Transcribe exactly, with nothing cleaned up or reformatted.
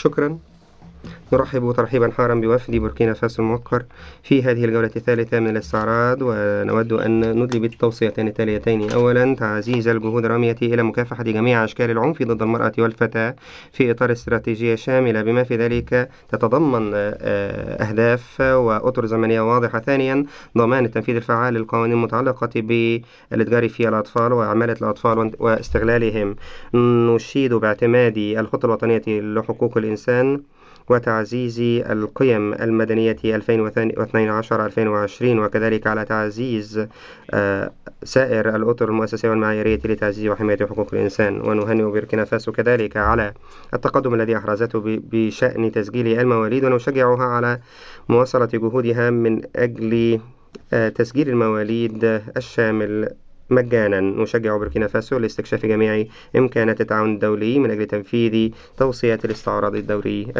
شكرا. نرحب ترحيبا حارا بوفد بوركينا فاسو الموقر في هذه الجولة الثالثة من الاستعراض، ونود أن ندلي بالتوصيتين التاليتين. أولا، تعزيز الجهود الرامية إلى مكافحة جميع أشكال العنف ضد المرأة والفتاة في إطار استراتيجية شاملة بما في ذلك تتضمن أهداف وأطر زمنية واضحة. ثانيا، ضمان التنفيذ الفعال للقوانين المتعلقة بالإتجار في الأطفال وعمالة الأطفال واستغلالهم. نشيد باعتماد الخطة الوطنية لحقوق الإنسان وتعزيز القيم المدنية ألفين واثني عشر ألفين وعشرين، وكذلك على تعزيز سائر الأطر المؤسسية والمعاييرية لتعزيز وحماية حقوق الإنسان. ونهنئ بوركينا فاسو كذلك على التقدم الذي أحرزته بشأن تسجيل المواليد، ونشجعها على مواصلة جهودها من أجل تسجيل المواليد الشامل مجانا. نشجع بوركينا فاسو لاستكشاف جميع إمكانات التعاون الدولي من أجل تنفيذ توصيات الاستعراض الدوري.